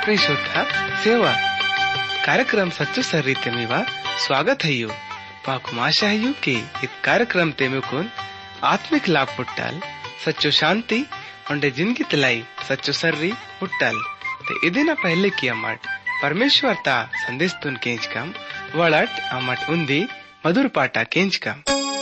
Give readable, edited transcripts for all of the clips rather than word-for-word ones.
प्रिय श्रोता सेवा कार्यक्रम सच्चो सर्रीते मीवा स्वागत है यू माकु आशा है यू कि इस कार्यक्रम ते मेकुन आत्मिक लाभ पुट्टाल सच्चो शांति उंडे जिंदगी तलाई सच्चो सर्री पुट्टाल ते इदिना पहले की अमट परमेश्वर ता संदेश तुन केंच कम वड़ट अमट उन्दी मधुर पाटा केंच कम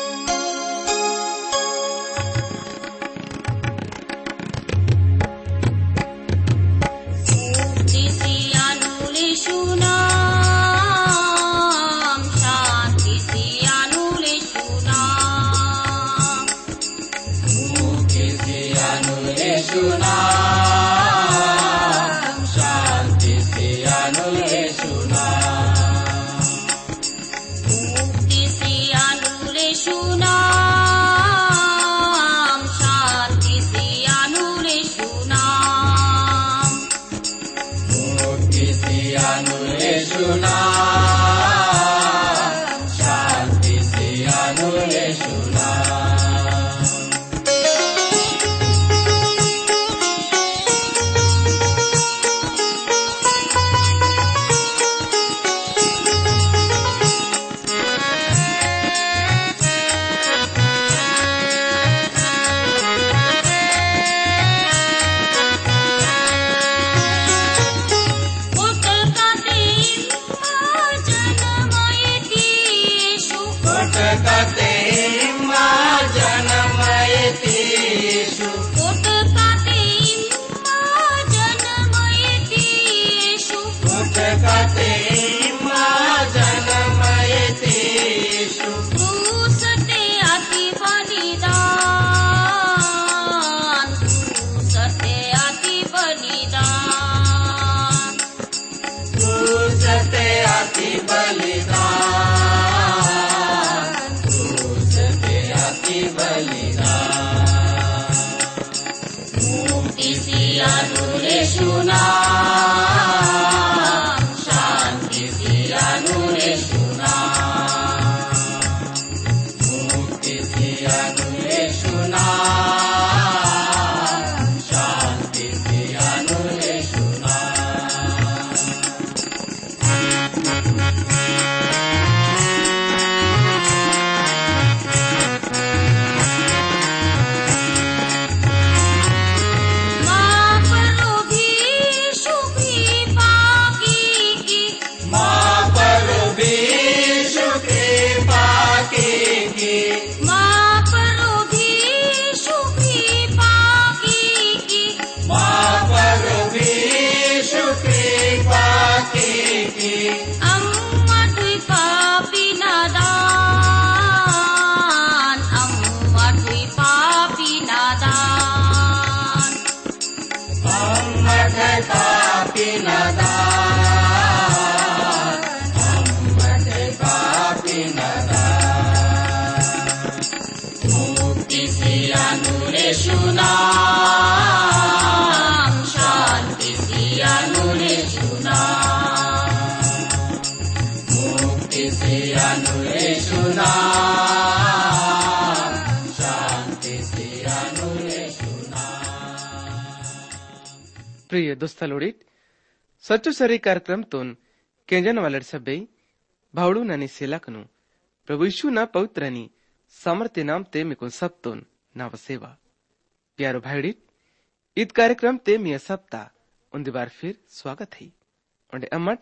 प्रिय दोस्तलोडीत सच्चो सरी कार्यक्रम तोन केंजन वालर सभे भावड़ू नानी सेलाकनु प्रभु यीशु ना पवित्र नी सामर्थ्य नाम ते मिकुन सब तोन नाव सेवा प्यारो भाईडीत इत कार्यक्रम ते मिया सप्ता उन्दी बार फिर स्वागत है उन्डे अमट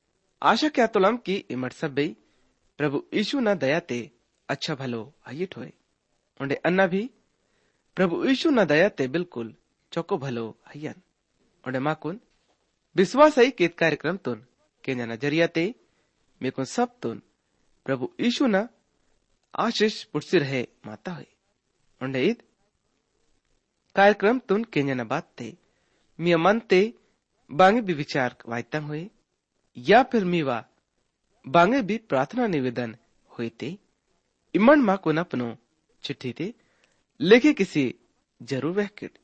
आशा क्या तोलम की इमट सभे प्रभु यीशु ना दया ते अच्छा भलो आयिट होए उन्डे अन्ना भी प्रभु यीशु ना दया ते बिल्कुल चौको भलो आयन उन्हें माकुन विश्वास है कि कार्यक्रम तुन केन्या नजरिया ते मेकुन सब तुन प्रभु यीशु ना आशीष पुरसी रहे माता है उन्हें ईद कार्यक्रम तुन केन्या न बात ते मिया मन ते बांगे भी विचार वायतंग हुए या फिर मीवा बांगे भी प्रार्थना निवेदन हुए ते इमन माकुन अपनो चिट्ठी ते लेखे किसी जरूर वहकिट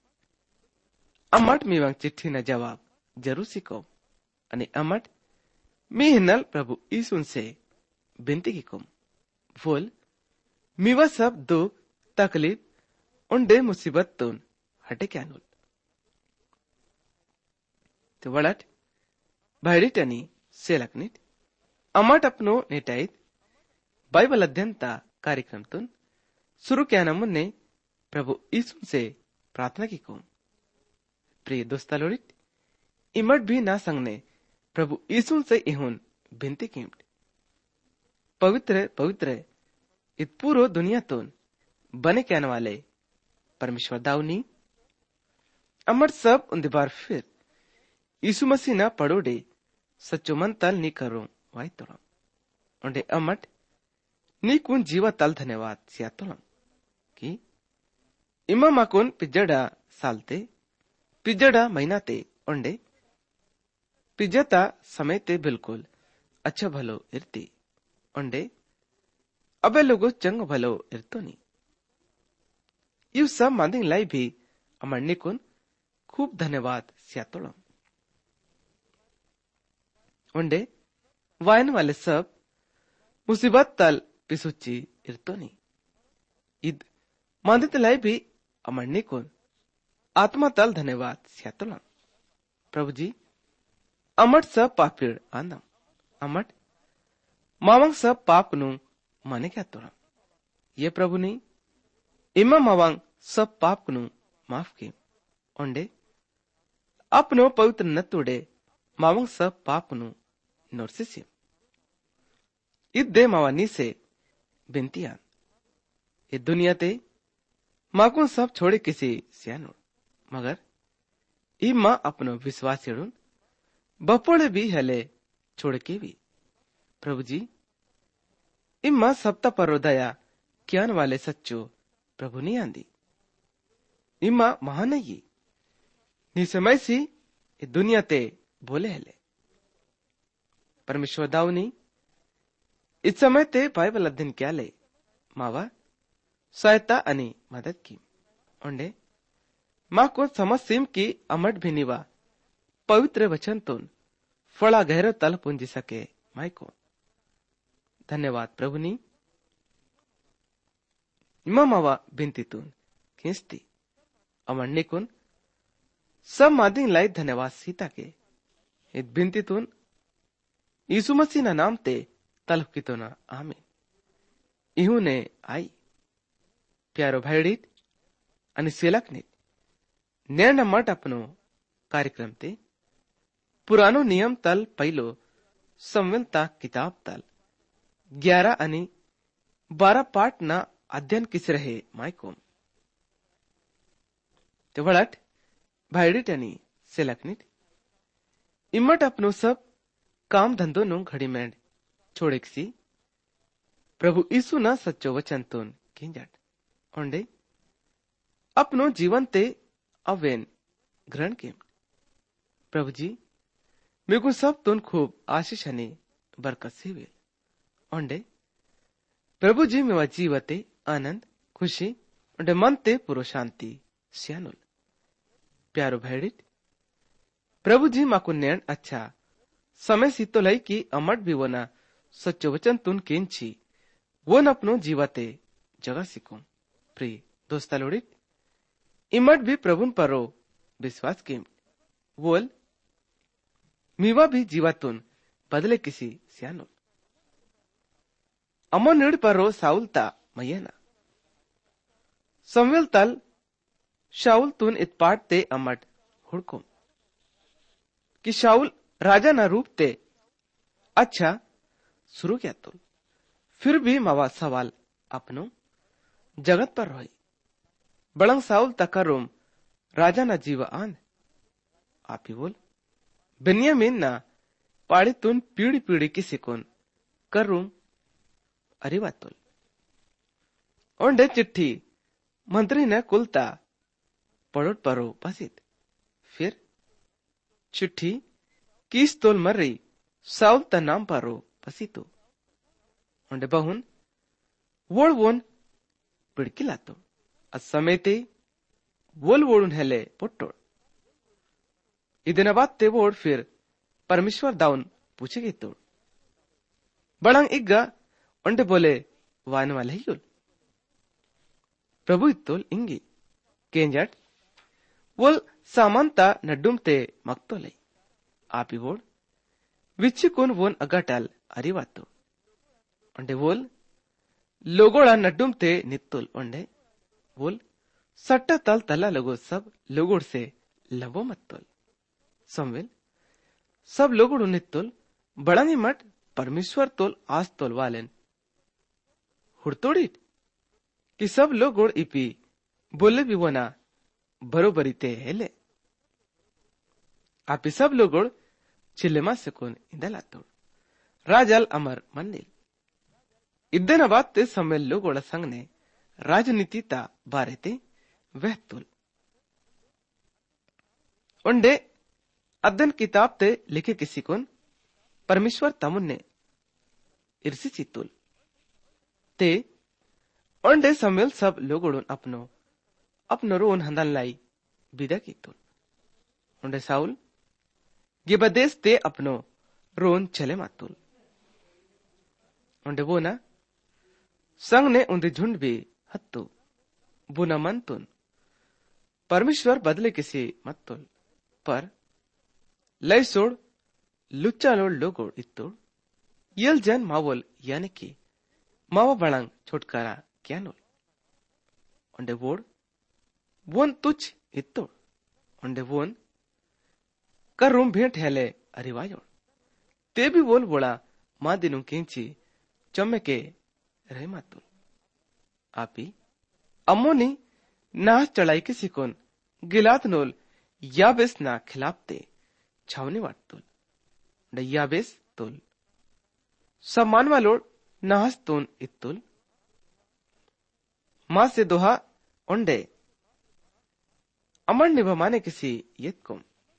अमट मीवांग चिट्ठी न जवाब जरूर सिको अने अमट मी हिन्नल प्रभु यीशु से बिनती की कुम बोल मीवा सब दुख तकलीफ उंडे मुसीबत तुन हटे क्या नुल तो वड़ट भायडीटनी सेलकनीट अमाट अपनो नेटाईत बायबल अध्ययनता कार्यक्रमतून सुरू केल्यामुळे प्रभू यीशुंचे प्रार्थना की को प्रिय दोस्तालोरीत इमट भी ना संगने प्रभु यीशुंचे इहुन भिंती कीमट पवित्र पवित्र इत पूरो दुनियातून बने कहने वाले परमेश्वर दाऊनी अमर सब उन बार फिर यीशु मसीह ना पड़ोडे सच्चो मन तल नी करो वाई तोड़ा उन्हें अमट नी कुन जीवा तल धन्यवाद सिया तोड़ा कि इमा माकुन पिजड़ा सालते पिजड़ा महीनाते उन्हें पिजता समय ते बिल्कुल अच्छा भलो इरती उन्हें अबे लोगो चंग भलो इरतो नी यू सब मांदिंग लाई भी अमरनी कुन खूब धन्यवाद सियातोलम उन्डे वायन वाले सब मुसीबत तल पिसुची इरतोनी इद मांदित लाई भी अमरनी कुन आत्मा तल धन्यवाद सियातोलम प्रभु जी अमट सब पापीड़ आंदम अमट मावंग सब पाप नु माने क्या तोलम ये प्रभु ने इमा मावंग सब पाप नु माफ की उन्डे अपनो पवित्र नतुडे मावंग सब पाप नु नोरसिसी इद्दे मावानी से बिंतियान ये दुनिया ते माकुन सब छोड़े किसी सियानो मगर इमा अपनो विश्वास एडुन बपोड़े भी हले छोड़ के भी प्रभु जी इम्मा सप्ता पर दया क्यान वाले सच्चो प्रभु नहीं आंदी इम्मा महान ही नी समय सी दुनिया ते बोले हले परमेश्वर दाऊनी इस समय ते बाइबल अध्ययन क्या ले मावा सहायता अनि मदद की उन्हें माँ को समझ सिम की अमट भी निवा पवित्र वचन तुन फड़ा गहरो तल पुंजी सके माई को धन्यवाद प्रभु नी इमा मावा बिनती तुन खींचती अमरनी कुन सब मादिंग लाई धन्यवाद सीता के इत बिनती तुन यीशु मसीह ना नाम ते तलब की तो ना आमीन इहू ने आई प्यारो भाईडीत अनि सेलकनीत निर्णय मट अपनो कार्यक्रम ते पुरानो नियम तल पहलो संविलता किताब तल 11 अनि 12 पाठ ना अध्ययन किस रहे माइकोम ते वड़ट भाईडीट अनि सेलकनीत इमट अपनो सब काम धंधो नु घड़ी में छोड़े सी प्रभु यीशु ना सच्चो वचन तुन किंजट ओंडे अपनो जीवन ते अवेन ग्रहण के प्रभु जी मेरे को सब तुन खूब आशीष हने बरकत से वे ओंडे प्रभु जी मेवा जीवते आनंद खुशी ओंडे मन ते पुरो शांति सियानुल प्यारो भैडित प्रभु जी माको नैन अच्छा समय सी तो लाई की अमट भी वो ना सच्चो वचन तुन केंची वो न अपनो जीवते जगह सिको प्रिय दोस्ता लोड़ित इमट भी प्रभुन परो विश्वास के वोल मीवा भी जीवातुन बदले किसी सियानो अमो निड़ परो साउलता मयना संविल तल शाउल तुन इतपाट ते अमट हुड़को कि शाउल राजा ना रूप ते अच्छा शुरू किया तुल फिर भी मावा सवाल अपनो जगत पर रोई बड़ंग साउल तकरुम राजा ना जीवा आन आप ही बोल बिन्यामीन ना पाड़ी तुन पीढ़ी पीढ़ी किसी कोन करूम अरे बातुल ओंडे चिट्ठी मंत्री ने कुलता पड़ोट परो पसित फिर चिट्ठी किस तोल मर्री साउल ता नाम परो पसितो ओंडे बहुन वोड़ वोन पिड़की लातो असमेते वोल वोड़ुन हेले पुट्टोड़ इदिना बात ते वोड़ फिर परमेश्वर दाउन पूछेगी तोड़ बड़ंग इग्गा ओंडे बोले वान वाले ही प्रभु इत्तोल इंगी केंजट वोल सामानता नड्डुम ते मक्तो लई आपी वोड़ विच्चिकुन वोन अगाटाल अरिवातो अंडे वोल लोगोड़ा नड्डुमते नित्तुल अंडे वोल सट्टा तल तला लगो सब लोगोड़ से लवो मत्तुल समवेल सब लोगोड़ नित्तुल बड़ानी मट परमेश्वर तोल आज तोल वालेन हुड़तोड़ीट कि सब लोगोड़ इपी बोले भी वना बरोबरी ते हेले आप सब लोगोड़ चिल्लेमा सकोन इंदलातोड़ राजल अमर मंदिल इद्दन बात ते समय लोगोड़ संग ने राजनीति ता बारे ते वह तुल उन्डे अध्ययन किताब ते लिखे किसी कोन परमेश्वर तमुन ने इर्सी चितुल ते उन्डे समय सब लोगोड़न अपनो रोन हंदन लाई विदा की तुल उन्डे साउल गिबदेस ते अपनो रोन चले मातुल उन्डे वो ना संग ने उन्दे झुंड भी हत्तु बुना मंतुन परमेश्वर बदले किसी मत्तुल पर लय सोड़ लुच्चा लोड़ लोगोड़ इत्तोड़ यल जन मावल यानी कि मावा बड़ांग छोटकारा क्या नोल उन्डे वोन तुच्छ इत्तोड़ उन्डे वोन कर रूम भेंट हेले अरिवायोड़ ते भी वोल बोला मां दिनु केंची चम्मे के रहे मातुल आपी अम्मोनी नाच चढ़ाई किसी कोन गिलात नोल याबेस ना खिलापते छावनी वाटतुल याबेस तुल सम्मान वालोड़ नाहस तोन इत्तुल मां से दोहा उन्डे अमर निभमाने किसी येत कोम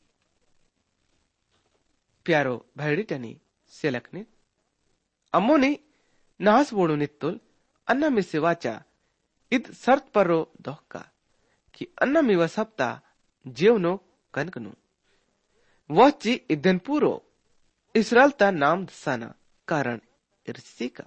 प्यारो भैडी टनी सेलकने अम्मोनी नाहस वोड़ो नित्तुल अन्ना में से वाचा इत सर्त परो दोहका कि अन्ना में वह सप्ता जेवनो कनकनु वच्ची इदन पूरो इसराइल ता नाम दसाना कारण इर्सी का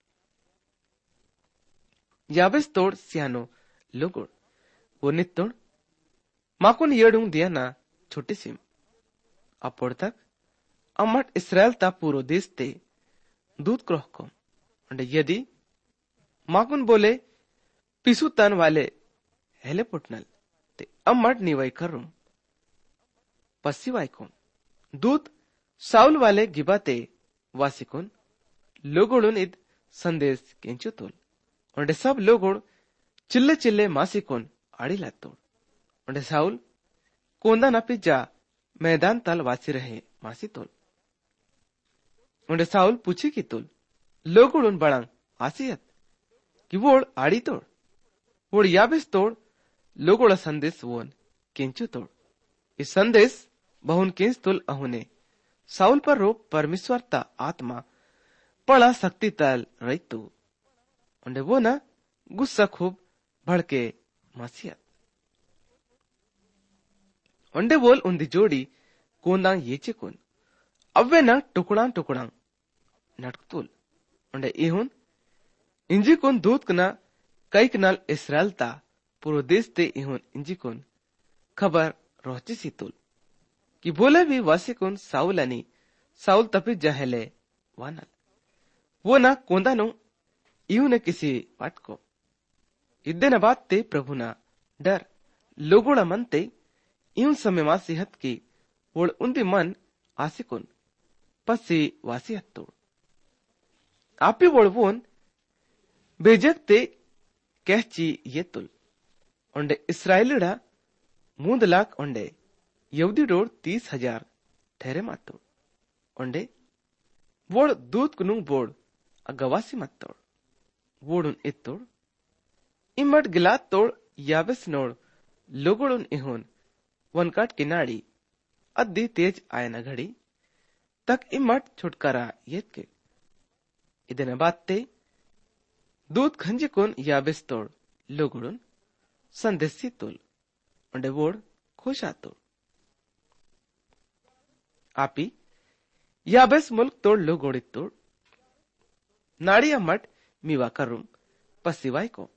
याबेस तोड़ सियानो लोगोड़ वो नित्तोड़ माकुन येडुंग दिया ना छोटी सिम अपोड़ तक अमट इसराइल ता पूरो देश ते दूध क्रोह को यदि माकुन बोले पिसु तन वाले हेले पुटनल ते अमट निवाई करूं पस्सी वाई को दूध साउल वाले गिबाते वासिकुन लोगोड़ुन इद संदेश केंचु तोल उन्हें सब लोगोड़ चिल्ले चिल्ले मासिकुन आड़ी लातोड़ उन्हें साउल कोंदा ना पिज्जा मैदान तल वासी रहे मासी तोल उन्हें साउल पूछी की तोल लोगोड़ुन बड़ांग आसियत कि वोड़ आड़ी तोड़ वोड़ याबेस तोड़ लोगोड़ा संदेश वोन केंचु तोड़ इस संदेश बहुन केंच तुल अहुने साउल पर रो परमेश्वर ता आत्मा पड़ा शक्ति तल रही उन्हें वो ना गुस्सा खूब भड़के मासियत उन्हें बोल उन्दी जोड़ी कोंदांग ये चिकुन अव्वे ना टुकड़ांग टुकड़ांग नटकतुल उन्हें इहुन इंजी कुन दूध कना कई कनाल इसराइल ता पूरो देश ते इहुन इंजी कुन खबर रोची सी तुल कि बोले भी वासी कुन साउल अनि साउल तपी जहले वानल वो ना कोंदा नो इहु ने किसी पाट को इद्दे न बात ते प्रभु ना डर लोगोड़ा मन ते इहु समय मासी हत की वोड़ उन्दी मन आसिकुन पसी वासी हत तोड़ आपी वोड़ वोन बेजक ते कहची ये तुल उन्डे इसराइलिडा मूंद लाख उन्डे यहूदी रोड 30,000 ठहरे मातोड़ उन्डे वोड़ दूध कुनुंग बोड़ अगवासी मत्तोड़ वोड़ुन इत्तोड़ इमट गिलात तोड़ याबेस नोड़ लोगोड़ुन इहुन वनकाट किनाड़ी अद्दी तेज आयना घड़ी तक इमट छुटकारा येत के इदन बात ते दूध खंजी कुन याबेस तोड़ लोगोड़ुन संदेशी तुल उन्डे वोड़ खुशा तोड़ आपी याबेस मुल्क तोड़ लोगोड़ी तोड़ नाड़िया मट मीवा करूं पसिवाई को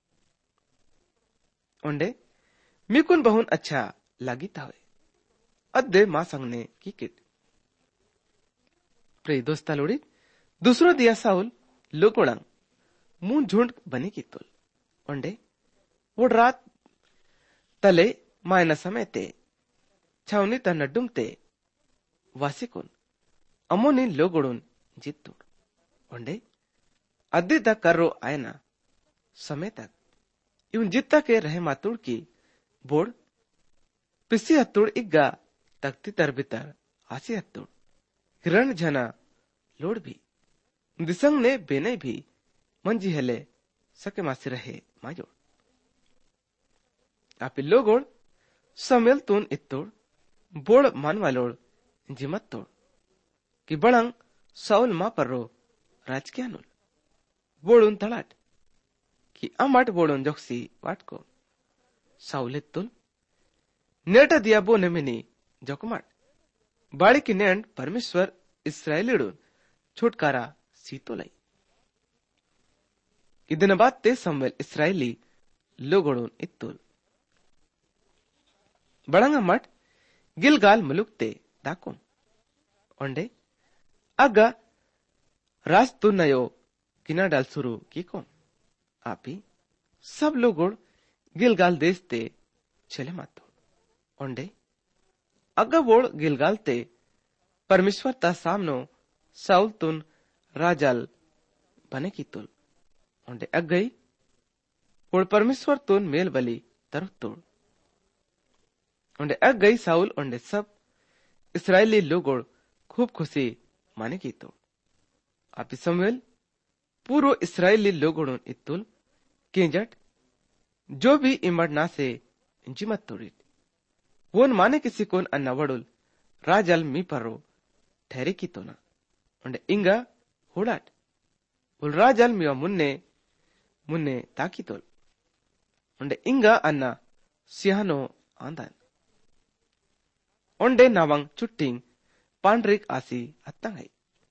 उन्डे मिकुन बहुन अच्छा लागी तावे अद्दे मां संगने की किट प्रिय दोस्ता लोड़ी दूसरो दिया साउल लोकोड़ंग मुंह झुंड बने की तुल ओंडे वो रात तले मायना समय ते छावनी ता नड्डुम ते वासिकुन अमोनी लोगोड़ून जित्तूर ओंडे अद्दी तक कर्रो आयना समय तक इवन जित्ता के रहे मातुड़ की बोड़ पिसी हत्तुड़ इग्गा तख्ती तरबितर आसी हत्तुड़ हिरण झना लोड भी दिसंग ने बेने भी मंजी हेले सके मासी रहे माजोड़ आपी लोगोड़ समेल तून इत्तोड़ बोड़ मानवालोड़ जिमत तोड़ कि बड़ंग साउल मा पर्रो राजकियानुल बोड़ून तड़ाट कि अमाट बोड़ून जोक्सी वाट को साउल इत्तुल नेटा दिया बोने मिनी जोकमाट बाड़ी की नेंड परमेश्वर इस्राएलीडून छुटकारा सीतो लाई इदन बात ते समवेल इस्राएली लोगोड़ून इत्तुल बड़ंग मट गिलगाल मुलुक ते दाकुम ओंडे अगा रास्तु नयो किना डाल सुरू की कोम आपी सब लोगोड़ गिलगाल देश ते चले मातो ओंडे अगा बोड़ गिलगाल ते परमेश्वर ता सामनो साउल तुन राजाल बने की तुल ओंडे अगई बोड़ परमेश्वर तुन मेल बली तरफ तोड़ ओंडे अगई साउल ओंडे सब इस्राएली लोगोड़ खूब खुशी माने की तो आपी समवेल पूरो इस्राएली लोगोड़ों इत्तुल केंजट जो भी इमड़ ना से जिमत तोड़ित वोन माने किसी कोन अन्ना वडुल राजल मी पर्रो ठहरे की तो ना ओंडे इंगा हुड़ाट उल राजल मी मुन्ने मुन्ने ताकी तोल ओंडे इंगा अन्ना सियानो आंदान ओंडे नावंग चुट्टिंग पांड्रिक आसी अत्तंगाई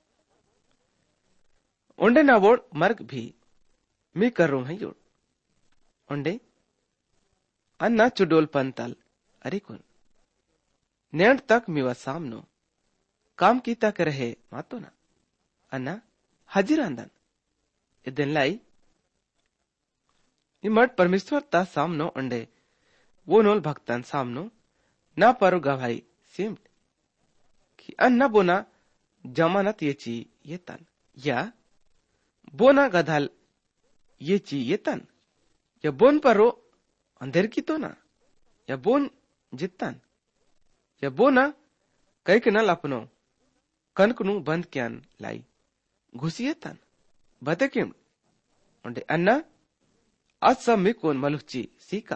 ओंडे नावोड़ मर्ग भी मी करूं है योड़ ओंडे अन्ना चुडोल पंतल अरिकुन नेंड तक मीवा सामनो काम की तक रहे मातो ना अन्ना हाजिर आंदन इदन लाई इमट परमेश्वर ता सामनो ओंडे वो नोल भक्तन सामनो ना परो गवाही सिमट कि अन्ना बोना जमानत येची येतन या बोना गधाल येची येतन या बोन परो अंधेर की तो ना या बोन जित्तन या बोना कई के नल अपनो कनकनु बंद क्यान लाई घुसी येतन बते किम ओंडे अन्ना आज सब मी कोन मलुची सीका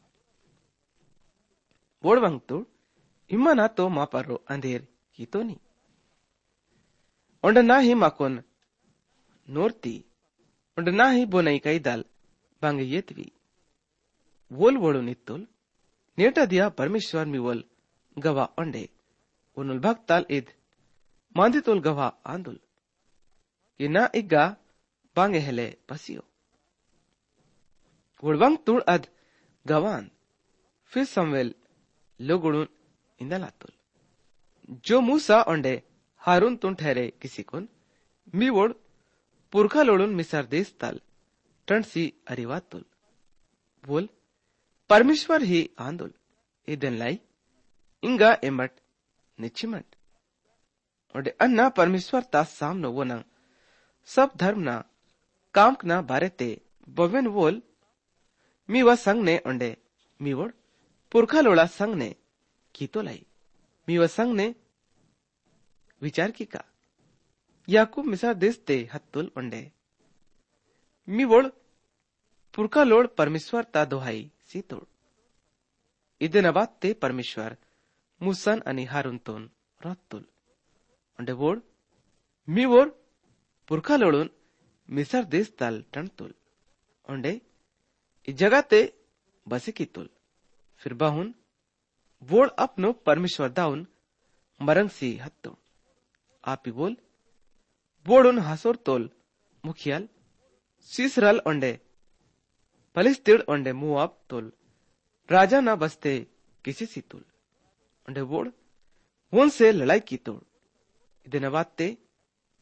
बोड़ वंग तो इम्मा ना तो मा परो अंधेर की तो नहीं ओंडे ना ही माकोन नोरती ओंडे ना ही बोनई कई दाल बांगे येतवी वोल वोड़ो नित्तुल नेटा दिया परमेश्वर मी वोल गवा ओंडे उनुल भक्ताल इद मांदी तोल गवा आंदुल कि ना इग्गा बांगे हेले पसियो वोड़वंग तुड़ अद गवान फिर समवेल लोगुड़ून इंदलातुल जो मूसा ओंडे हारून तुन ठहरे किसी कोन मी वोड़ पुरखा लोड़ून मिसर देश तल टंसी अरिवातुल बोल परमेश्वर ही आंदुल इदन लाई इंगा एमट निचिमट ओंडे अन्ना परमेश्वर ता सामनो वो न सब धर्म ना काम ना बारे ते बवेन वोल मी व संग ने ओंडे मी वोड़ पुरखा लोड़ा संग ने की तो लाई मी व संग ने विचार की का याकूब मिसर देश ते हत्तुल ओंडे मी वोड़ पुरखा लोड़ परमेश्वर ता दोहाई सी तोड़ इदे नबात ते परमेश्वर मूसन अनि हारून तोन रत्तुल ओंडे वोड़ मी वोड़ पुरखा लोड़ून मिसर देश तल टंतुल ओंडे इस जगह ते बसे की तुल फिर बाहुन वोड़ अपनो परमेश्वर दाउन मरंग सी हत्तो आपी बोल वोड़ुन हासोर तोल मुखियाल सीसरल ओंडे पलिस्तीड़ ओंडे मुआब तोल राजा ना बसते किसी सी तुल ओंडे वोड़ वोन से लड़ाई की तोड़ इदे नवाते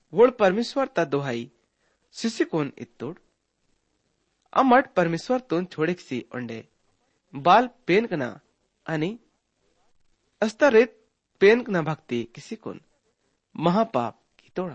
वोड़ परमेश्वर ता दोहाई शिष्य कोन इत्तोड़ अमट परमेश्वर तोन छोड़ेक्सी ओंडे बाल पेनकना आणि अस्तरेत पेनकना भक्ति किसी कोन महापाप की तोड़ा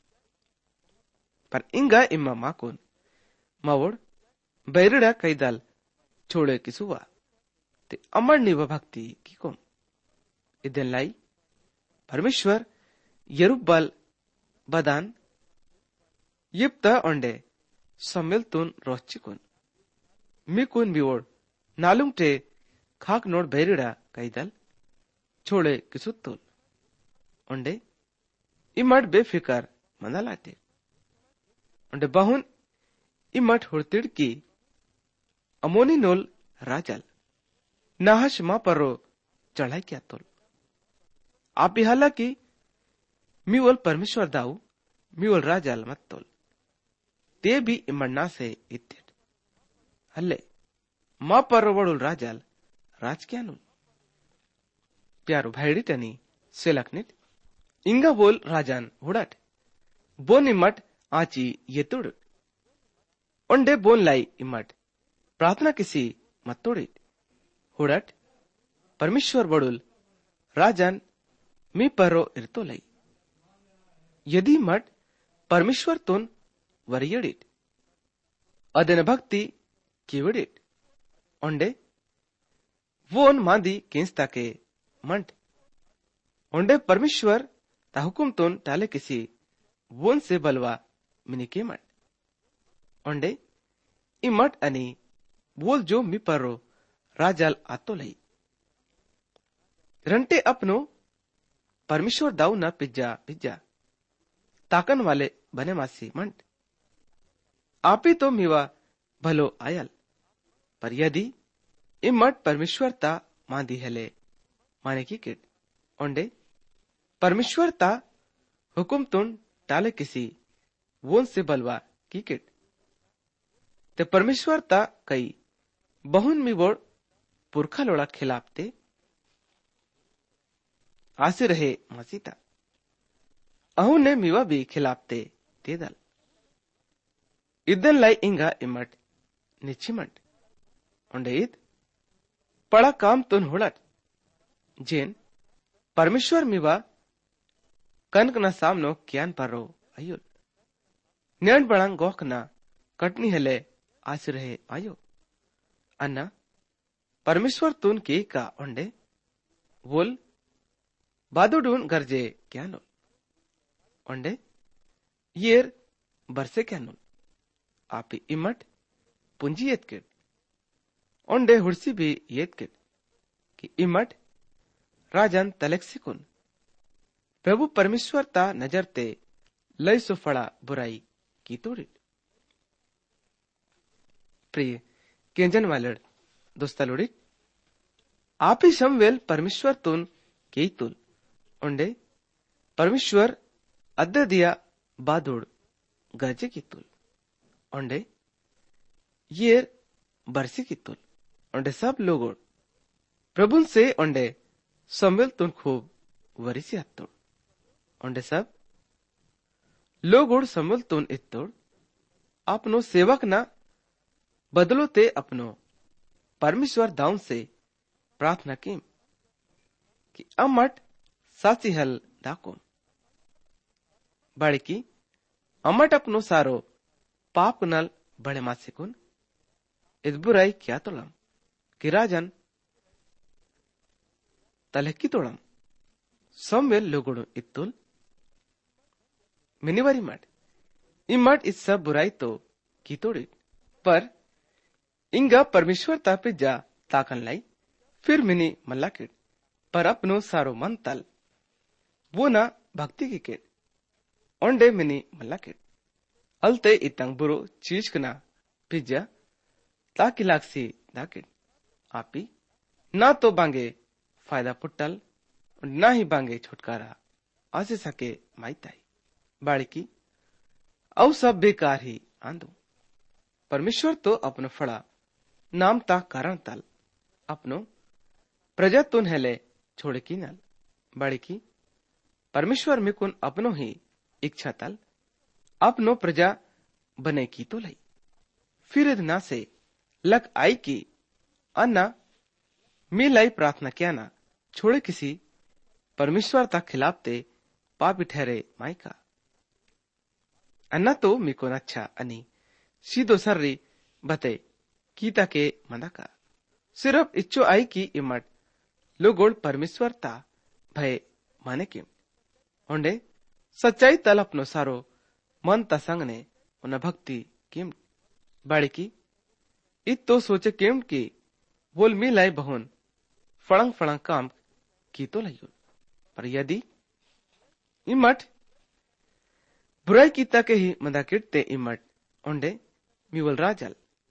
पर इंगा इम्मा माकोन मावोड़ बैरड़ा कैदाल छोड़े किसुवा ते अमर निव भक्ति की कोम इदन लाई परमेश्वर यरुब्बाल बदान यिप्ता ओंडे सम्मिल तुन रोची कोन मी कोन बिवोड़ नालुंग टे खाक नोड बैरड़ा कैदाल छोड़े किसुत्तोल ओंडे इमट बेफिकर मनालाते ओंडे बहुन इमट हुड़तिड़ की अमोनी नोल राजल नाहश मा परो चढ़ाई क्या तोल आप हालांकि मीवल परमेश्वर दाऊ मीवल राजल मत तोल ते भी इमड़ना से इत्तेट हल्ले मा परो वड़ुल राजल राज क्या नुल प्यारो भाईडी टनी सेलकनिट इंगा बोल राजान हुड़ाट बोन इमट आची ये तोड़ ओंडे बोन लाई इमट प्रार्थना किसी मत तोड़ित हुड़ट परमेश्वर बड़ुल राजन मी परो इरतो लाई यदि मट परमेश्वर तोन वरियडिट अदन भक्ति कीवडिट ओंडे वोन मांदी केंस्ता के मंट ओंडे परमेश्वर ता हुकुम तोन टाले किसी वोन से बलवा मिनी के मट ओंडे इमट अनि बोल जो मी परो राजल आतो लई रंटे अपनो परमेश्वर दाऊ ना पिज्जा पिज्जा ताकन वाले बने मासी मंट आपी तो मीवा भलो आयल पर यदि इमट परमेश्वर ता मांदी हेले माने की किट ओंडे परमेश्वर ता हुकुम तुन टाले किसी वोन से बलवा की किट ते परमेश्वर ता कई बहुन मी बोड़ पुरखा लोड़ा खिलापते आसे रहे मसीता अहू ने मीवा भी खिलापते ते दल इदन लाई इंगा इमट निचिमंट ओंडे ईद पड़ा काम तुन हुड़ट जेन परमेश्वर मीवा कनक ना सामनो क्यान परो अयुल न्यान बड़ांग गोखना कटनी हेले आसे रहे आयो अन्ना परमेश्वर तुन के का ओंडे बोल बादुडून गरजे क्या नो ओंडे येर बरसे क्या नो आपी इमट पुंजी येत किड ओंडे हुड़सी भी येत किड कि इमट राजन तलेक्सी कुन प्रभु परमेश्वर ता नजरते लय सुफड़ा बुराई की तोड़ी प्रिय केंजन वालड़ दोस्ता लोड़ी आप ही शमवेल परमेश्वर तुन के तुल ओंडे परमेश्वर अद्दे दिया बादुड़ गरजे की तुल ओंडे ये बरसी की तुल ओंडे सब लोगों प्रभुन से ओंडे शमवेल तुन खूब वरिसी हत्तोड़ ओंडे सब लोगों शमवेल तुन इत्तोड़ अपनो सेवक ना बदलो ते अपनो परमेश्वर दाऊन से प्रार्थना की कि अमट सासी हल दाको बड़े की अमट अपनो सारो पाप नल बड़े मासे कुन इस बुराई क्या तोड़म कि राजन तलहकी तोड़म समवेल लोगों इत्तुल मिनिवरी मट इमट इस सब बुराई तो की तोड़ी पर इंगा परमेश्वर तापे जा ताकन लाई फिर मिनी मल्ला किड पर अपनो सारो मन तल वो ना भक्ति की किड ओंडे मिनी मल्ला किड अलते इतंग बुरो चीज कना पिज्जा ताकि लाक्सी दाकिड आपी ना तो बांगे फायदा पुट्टल ना ही बांगे छुटकारा आसे सके माइताई बाड़ी की औ सब बेकार ही आंदो परमेश्वर तो अपनो फड़ा नाम ता कारण तल अपनो प्रजा तुन हेले छोड़े की नल बड़े की परमेश्वर में कुन अपनो ही इच्छा तल अपनो प्रजा बने की तो लई। फिर इतना से लक आई की अन्ना मिलाई प्रार्थना क्या ना छोड़े किसी परमेश्वर तक खिलाफ ते पापी ठहरे माइका अन्ना तो मिको अच्छा अनि सीधो सर्री बते कीता के मना का सिर्फ इच्छो आई की इमट लोगोड़ परमेश्वर ता भय माने किम होंडे सच्चाई तल अपनो सारो मन ता संग ने उन भक्ति किम बाड़ी की इत तो सोचे किम की बोल मिलाई बहुन फड़ंग फड़ंग काम की तो लयो पर यदि इमट बुराई की तक ही मदा किटते इमट ओंडे मिवल राजल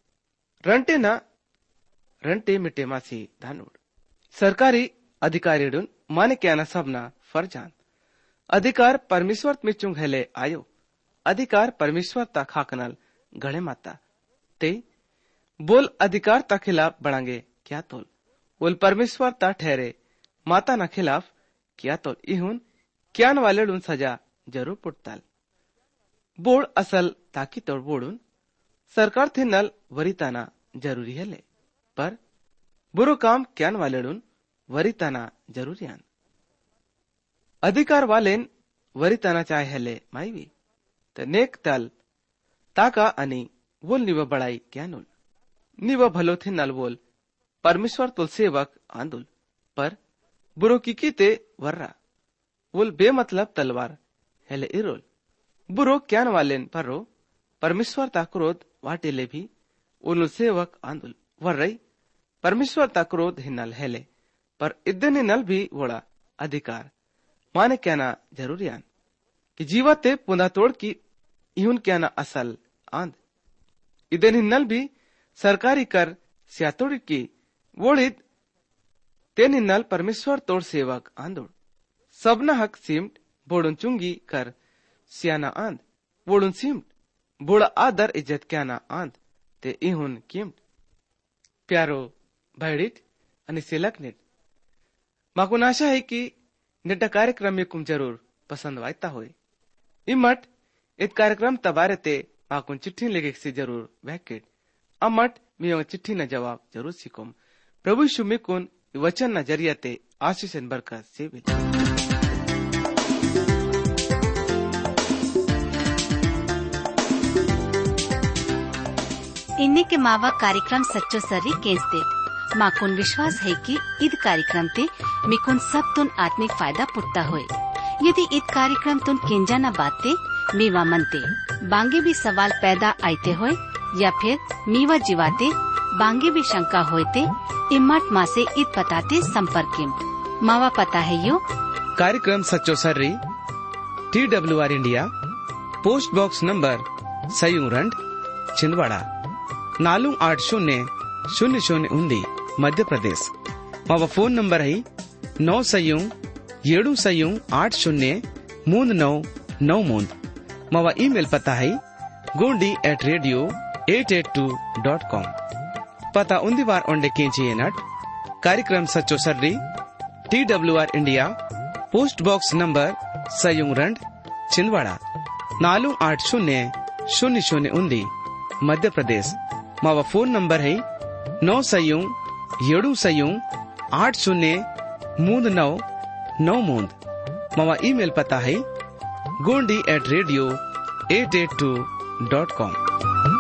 रंटे मिटे मासी धानुड सरकारी अधिकारी माने क्या ना सबना फरजान अधिकार परमेश्वर में चुंग हेले आयो अधिकार परमेश्वर ता खाकनल गणे माता ते बोल अधिकार ता खिलाफ बढ़ांगे क्या तोल बोल परमेश्वर ता ठहरे माता ना खिलाफ क्या तोल इहुन क्यान वाले सजा जरूर पुटताल बोड़ असल ताकि तोड़ बोड़ून सरकार थे नल वरिताना जरूरी है ले पर बुरो काम क्यान वाले वरिताना जरूरी आन अधिकार वालेन वरिताना चाहे है ले माईवी तो नेक तल ताका अनि बोल निव बड़ाई क्या नुल निव भलो थे नल बोल परमेश्वर तुल सेवक आंदुल पर बुरो की ते वर्रा बोल बेमतलब तलवार हेले इरोल बुरो क्यान वालेन पर्रो परमेश्वर ता क्रोध वाटेले भी उन सेवक आंदुल वर्रई परमेश्वर ता क्रोध हिन्नल हेले पर इद्दने नल भी वोड़ा अधिकार माने क्या ना जरूरी आन कि जीवते पुनः तोड़ की इहुन क्या ना असल आंद इदन हिन्नल भी सरकारी कर स्यातोड़ की वोड़िद तेन हिन्नल परमेश्वर तोड़ सेवक आंदोड़ सबना हक सिमट बोड़ुन चुंगी कर सियाना आंद बोड़ुन सिमट बोड़ा आदर इज्जत क्या ना आंद ते इहुन किमट प्यारो भैडिट अनि सिलकनिट माकुन आशा है कि नेटा कार्यक्रम में कुम जरूर पसंद वायता होए इमट इत कार्यक्रम तबारे ते माकुन चिट्ठी लेके से जरूर वैकेट अमट मियों चिट्ठी न जवाब जरूर सिकुम प्रभु यीशु मिकुन वचन न जरिया ते आशीष एन बरकत से मिले इन्हीं के मावा कार्यक्रम सच्चो सर्री केंस्टेट माकुन विश्वास है कि इद कार्यक्रम ते मिकुन सब तुन आत्मिक फायदा पुट्टा होए यदि इद कार्यक्रम तुन केंजा न बाते मीवा मनते बांगे भी सवाल पैदा आते होए या फिर मीवा जीवाते बांगे भी शंका होते इम्मत माँ से इत पताते संपर्क मावा पता है यो कार्यक्रम सच्चो सर्री TWR India post box number सयूरंड छिंदवाड़ा 480000 मध्य प्रदेश मावा फोन नंबर है 9 मावा ईमेल पता है gondi@radio882.com पता उन्दी बार ओंडे केंची नट कार्यक्रम सच्चो सर्री TWR India post box number सयूरंड छिंदवाड़ा 480000 मध्य प्रदेश मावा फोन नंबर है 9 मावा ईमेल पता है gondi@radio882.com